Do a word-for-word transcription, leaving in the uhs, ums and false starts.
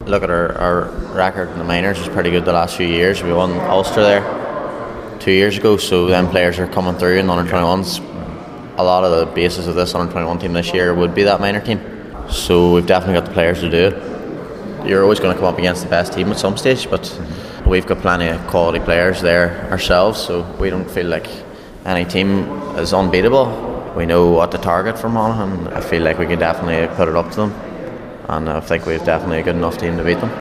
look at our, our record in the minors, it's pretty good the last few years. We won Ulster there two years ago, so then players are coming through in the under twenty-ones. A lot of the basis of this under twenty-one team this year would be that minor team, so we've definitely got the players to do it. You're always going to come up against the best team at some stage, but we've got plenty of quality players there ourselves, so we don't feel like any team is unbeatable. We know what to target from Monaghan, and I feel like we can definitely put it up to them, and I think we've definitely a good enough team to beat them.